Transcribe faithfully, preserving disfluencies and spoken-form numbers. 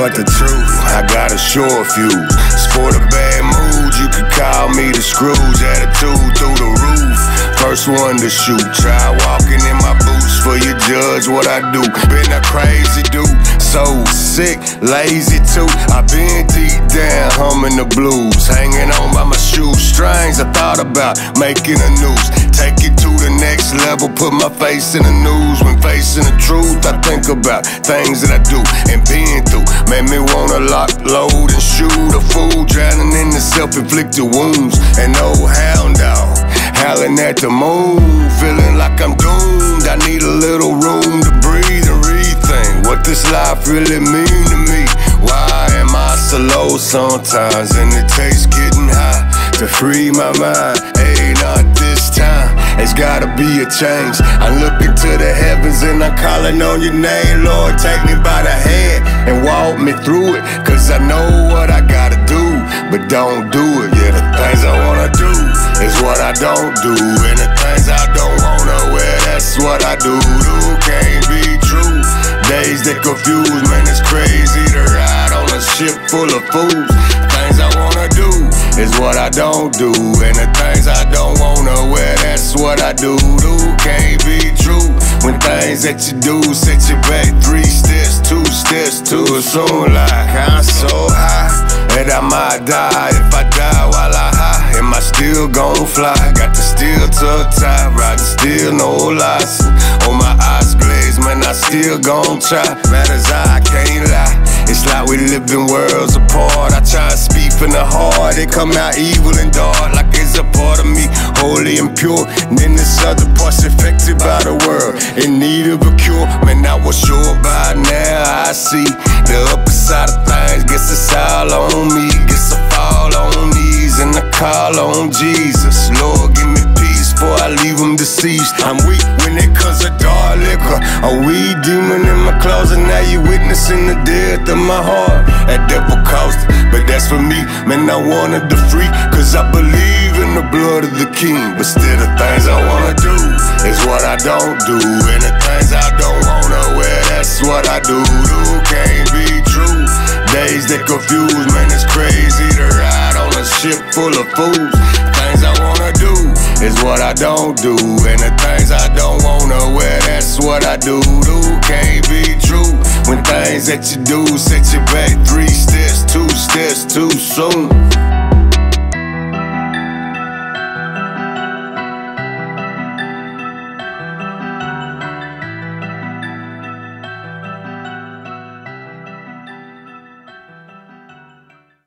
but the truth, I got a short fuse. Sport a bad mood, you could call me the Scrooge. Attitude through the roof, first one to shoot. Try walking in my boots for you judge what I do. Been a crazy dude, so sick, lazy too. I been deep down humming the blues, hanging on by my shoestrings. I thought about making a noose, take it to the next level, put my face in the news. When facing the truth, I think about things that I do and been through. Made me wanna lock, load, and shoot a fool, drowning in the self-inflicted wounds. And no hound dog, howling at the moon, feeling like I'm doomed. I need a little room to breathe and rethink what this life really mean to me. Why am I so low sometimes, and it takes getting high to free my mind? Hey, not this time, it's gotta be a change. I'm looking to the heavens and I'm calling on your name. Lord, take me by the hand and walk me through it, cause I know what I gotta do, but don't do it. Yeah, the things I wanna do is what I don't do, and the things I don't wanna wear, that's what I do. Do can't be true. Days that confuse, man, it's crazy to ride on a ship full of fools. Things I wanna do is what I don't do, and the things I don't wanna wear, that's what I do. Do can't be true. When things that you do set you back three steps, two steps too soon. Like I'm so high that I might die. If I die while I high, am I still gon' fly? Got the steel tuck tie, riding still no license. On my eyes glazed, man, I still gon' try. Matters I can't lie, it's like we live in worlds apart. I try to speak from the heart, it come out evil and dark, like it's a part of me, holy and pure. And then this other part's affected by the world, in need of a cure. Man, I was sure by now I see the upper side of things. Guess it's all on me, guess I fall on knees and I call on Jesus. Lord, give me peace before I leave them deceased. I'm weak when it comes to dark liquor, a weed demon in my closet. Now you witnessing the death of my heart. That devil caused it, but that's for me. Man, I wanted the free, cause I believe in the blood of the King. But still the things I wanna do is what I don't do, and the things I don't wanna wear, that's what I do. Do can't be true. Days that confuse, man, it's crazy to ride on a ship full of fools. Things I wanna do is what I don't do, and the things I don't wanna wear, that's what I do. Do can't be true. When things that you do set you back three steps, two steps too soon.